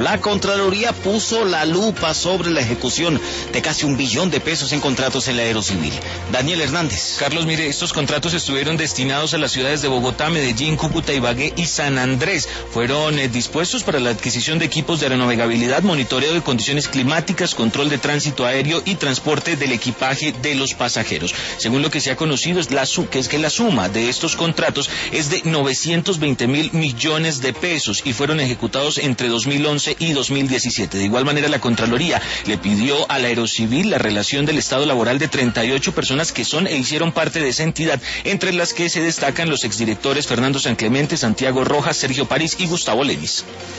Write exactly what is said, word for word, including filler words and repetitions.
La Contraloría puso la lupa sobre la ejecución de casi un billón de pesos en contratos en la aerocivil. Daniel Hernández. Carlos, mire, estos contratos estuvieron destinados a las ciudades de Bogotá, Medellín, Cúcuta, Ibagué y San Andrés. Fueron eh, dispuestos para la adquisición de equipos de aeronavegabilidad, monitoreo de condiciones climáticas, control de tránsito aéreo y transporte del equipaje de los pasajeros. Según lo que se ha conocido, es, la, que es que la suma de estos contratos es de novecientos veinte mil millones de pesos y fueron ejecutados entre dos mil once y dos mil diecisiete. De igual manera, la Contraloría le pidió a la Aerocivil la relación del estado laboral de treinta y ocho personas que son e hicieron parte de esa entidad, entre las que se destacan los exdirectores Fernando San Clemente, Santiago Rojas, Sergio París y Gustavo Levis.